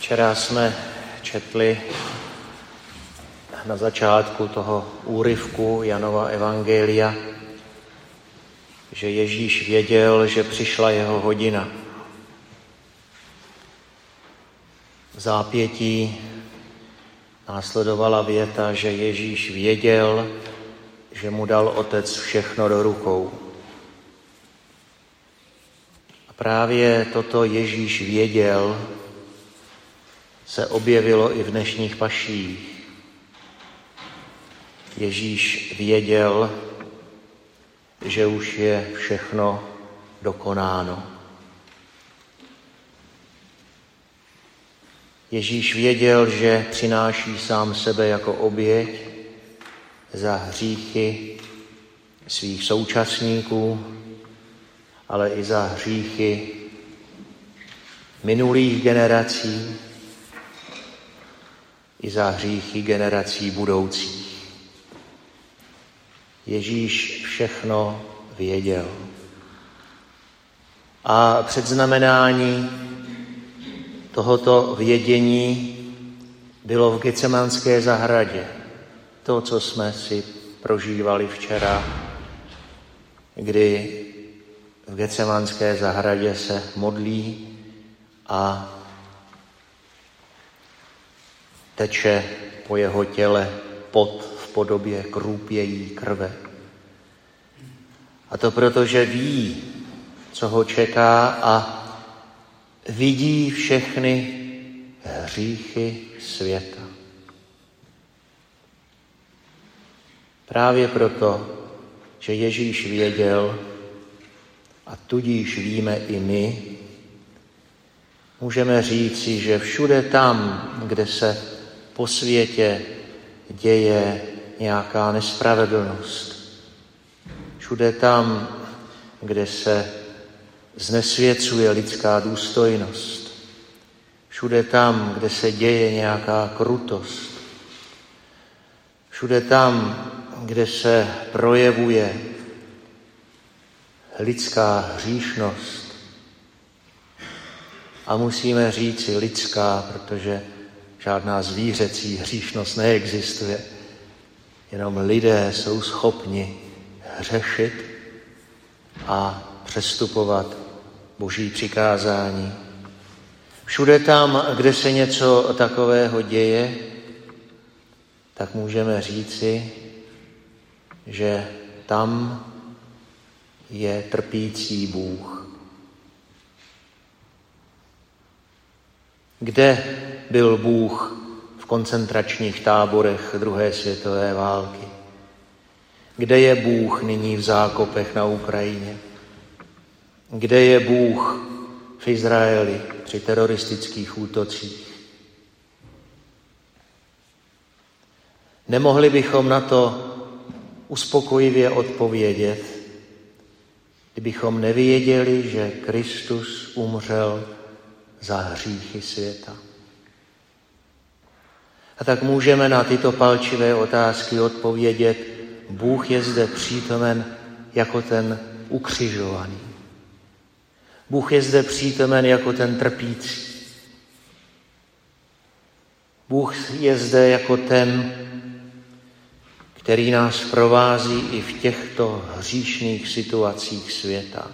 Včera jsme četli na začátku toho úryvku Janova evangelia, že Ježíš věděl, že přišla jeho hodina. V zápětí následovala věta, že Ježíš věděl, že mu dal Otec všechno do rukou. A právě toto Ježíš věděl se objevilo i v dnešních paších. Ježíš věděl, že už je všechno dokonáno. Ježíš věděl, že přináší sám sebe jako oběť za hříchy svých současníků, ale i za hříchy minulých generací, i za hříchy generací budoucích. Ježíš všechno věděl. A předznamenání tohoto vědění bylo v Getsemanské zahradě. To, co jsme si prožívali včera, kdy v Getsemanské zahradě se modlí a teče po jeho těle pot v podobě krůpějí krve. A to proto, že ví, co ho čeká a vidí všechny hříchy světa. Právě proto, že Ježíš věděl, a tudíž víme i my, můžeme říci, že všude tam, kde se po světě děje nějaká nespravedlnost, všude tam, kde se znesvěcuje lidská důstojnost, všude tam, kde se děje nějaká krutost, všude tam, kde se projevuje lidská hříšnost, a musíme říci lidská, protože žádná zvířecí hříšnost neexistuje, jenom lidé jsou schopni hřešit a přestupovat Boží přikázání. Všude tam, kde se něco takového děje, tak můžeme říci, že tam je trpící Bůh. Kde byl Bůh v koncentračních táborech druhé světové války? Kde je Bůh nyní v zákopech na Ukrajině? Kde je Bůh v Izraeli při teroristických útocích? Nemohli bychom na to uspokojivě odpovědět, kdybychom nevěděli, že Kristus umřel za hříchy světa. A tak můžeme na tyto palčivé otázky odpovědět: Bůh je zde přítomen jako ten ukřižovaný. Bůh je zde přítomen jako ten trpící. Bůh je zde jako ten, který nás provází i v těchto hříšných situacích světa.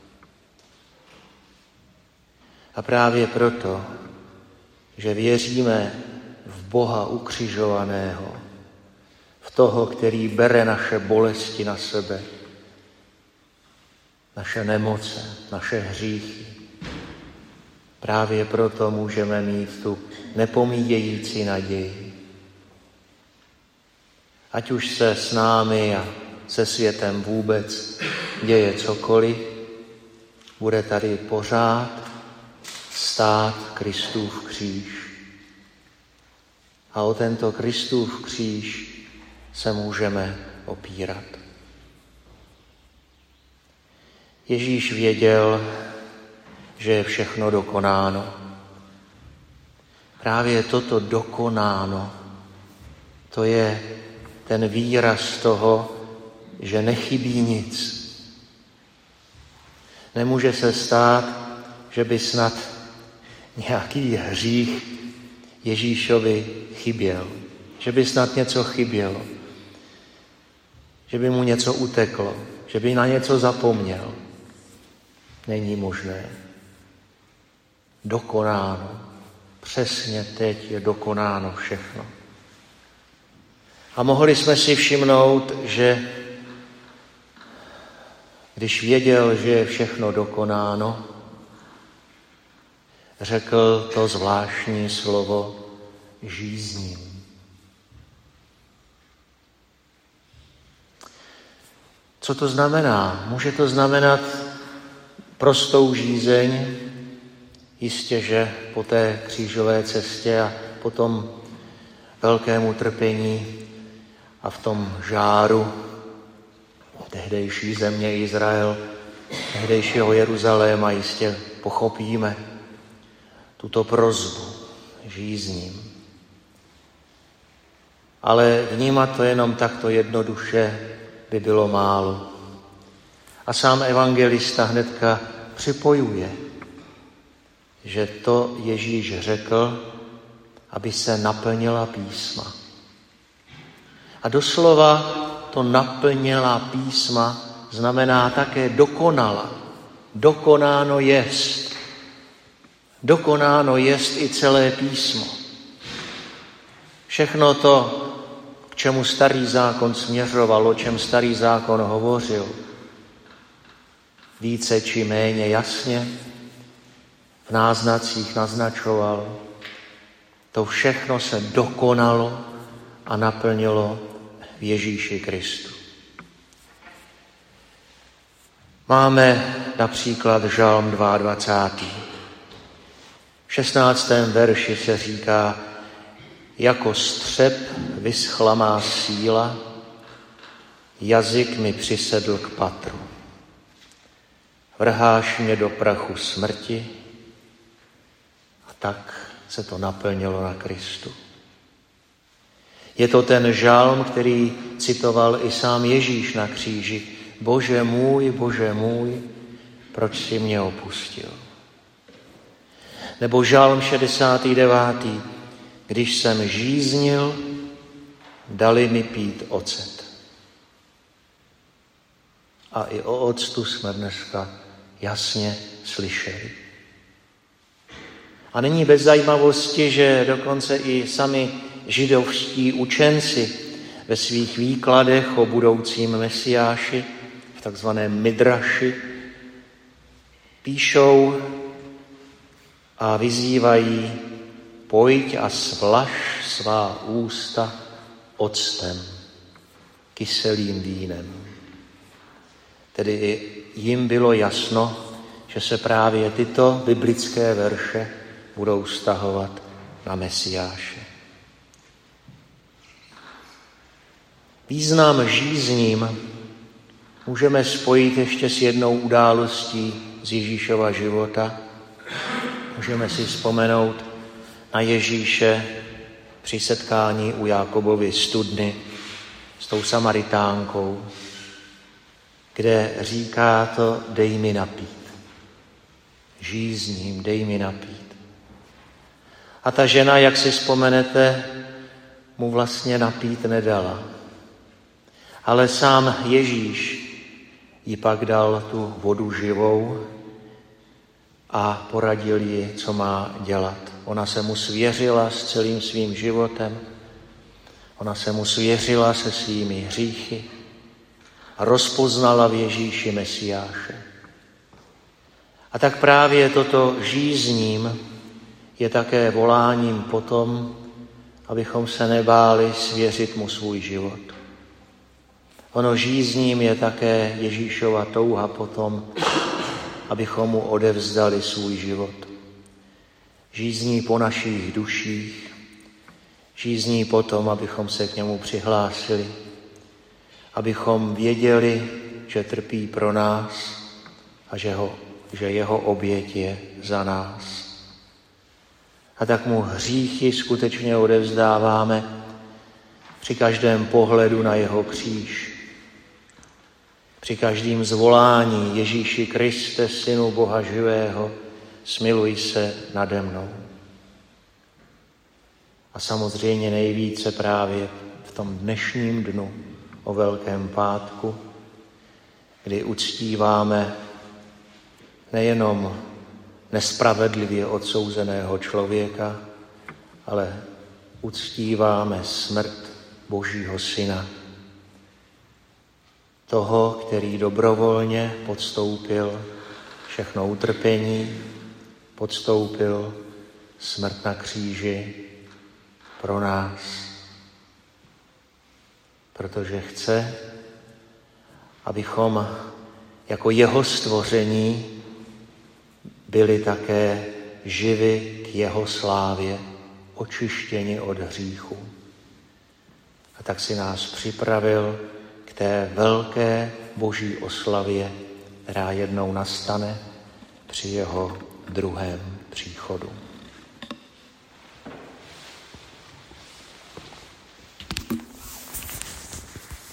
A právě proto, že věříme v Boha ukřižovaného, v toho, který bere naše bolesti na sebe, naše nemoce, naše hříchy. Právě proto můžeme mít tu nepomíjející naději. Ať už se s námi a se světem vůbec děje cokoliv, bude tady pořád stát Kristův kříž. A o tento Kristův kříž se můžeme opírat. Ježíš věděl, že je všechno dokonáno. Právě toto dokonáno, to je ten výraz toho, že nechybí nic. Nemůže se stát, že by snad nějaký hřích Ježíšovi chyběl, že by snad něco chybělo, že by mu něco uteklo, že by na něco zapomněl. Není možné. Dokonáno. Přesně teď je dokonáno všechno. A mohli jsme si všimnout, že když věděl, že je všechno dokonáno, řekl to zvláštní slovo žízním. Co to znamená? Může to znamenat prostou žízeň, jistě, že po té křížové cestě a po tom velkému utrpení a v tom žáru tehdejší země Izrael, tehdejšího Jeruzaléma jistě pochopíme tuto prosbu žízním. Ale vnímat to jenom takto jednoduše by bylo málo. A sám evangelista hnedka připojuje, že to Ježíš řekl, aby se naplnila písma. A doslova to naplnila písma znamená také dokonala. Dokonáno jest. Dokonáno jest i celé písmo. Všechno to, k čemu starý zákon směřoval, o čem starý zákon hovořil, více či méně jasně v náznacích naznačoval, to všechno se dokonalo a naplnilo v Ježíši Kristu. Máme například Žalm 22. V 16. verši se říká, jako střep vyschla má síla, jazyk mi přisedl k patru. Vrháš mě do prachu smrti a tak se to naplnilo na Kristu. Je to ten žalm, který citoval i sám Ježíš na kříži. Bože můj, proč jsi mě opustil? Nebo žalm 69. Když jsem žíznil, dali mi pít ocet. A i o octu jsme dneska jasně slyšeli. A není bez zajímavosti, že dokonce i sami židovští učenci ve svých výkladech o budoucím Mesiáši, v takzvaném Midraši, píšou a vyzývají, pojď a svlaž svá ústa octem, kyselým vínem. Tedy jim bylo jasno, že se právě tyto biblické verše budou vztahovat na Mesiáše. Význam žízním můžeme spojit ještě s jednou událostí z Ježíšova života. Můžeme si vzpomenout na Ježíše při setkání u Jákobovy studny s tou Samaritánkou, kde říká to, dej mi napít. Žízním, dej mi napít. A ta žena, jak si vzpomenete, mu vlastně napít nedala. Ale sám Ježíš jí pak dal tu vodu živou a poradil ji, co má dělat. Ona se mu svěřila s celým svým životem, ona se mu svěřila se svými hříchy a rozpoznala v Ježíši Mesiáše. A tak právě toto žízním je také voláním potom, abychom se nebáli svěřit mu svůj život. Ono žízním je také Ježíšova touha potom, abychom mu odevzdali svůj život. Žízní po našich duších, žízní potom, abychom se k němu přihlásili, abychom věděli, že trpí pro nás a že jeho oběť je za nás. A tak mu hříchy skutečně odevzdáváme při každém pohledu na jeho kříž, při každém zvolání Ježíši Kriste, Synu Boha živého, smiluj se nade mnou. A samozřejmě nejvíce právě v tom dnešním dnu o Velkém pátku, kdy uctíváme nejenom nespravedlivě odsouzeného člověka, ale uctíváme smrt Božího Syna. Toho, který dobrovolně podstoupil všechno utrpení, podstoupil smrt na kříži pro nás, protože chce, abychom jako jeho stvoření byli také živi k jeho slávě, očištěni od hříchu. A tak si nás připravil k té velké Boží oslavě, která jednou nastane při jeho druhém příchodu.